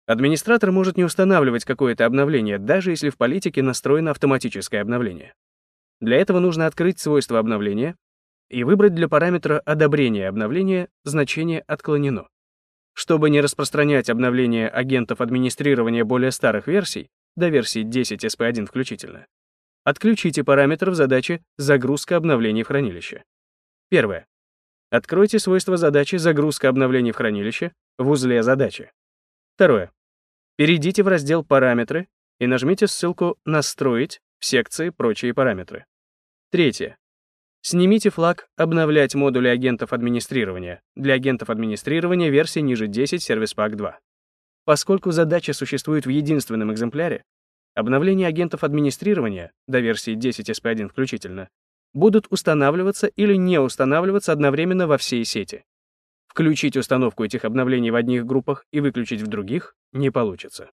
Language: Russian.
Администратор может не устанавливать какое-то обновление, даже если в политике настроено автоматическое обновление. Для этого нужно открыть свойства обновления и выбрать для параметра одобрения обновления значение «отклонено». Чтобы не распространять обновление агентов администрирования более старых версий, до версии 10 SP1 включительно, отключите параметр в задаче «Загрузка обновлений в хранилище». Первое. Откройте свойство задачи «Загрузка обновлений в хранилище» в узле задачи. Второе. Перейдите в раздел «Параметры» и нажмите ссылку «Настроить» в секции «Прочие параметры». Третье. Снимите флаг «Обновлять модули агентов администрирования» для агентов администрирования версии ниже 10 Service Pack 2. Поскольку задача существует в единственном экземпляре, обновления агентов администрирования до версии 10 SP1 включительно будут устанавливаться или не устанавливаться одновременно во всей сети. Включить установку этих обновлений в одних группах и выключить в других не получится.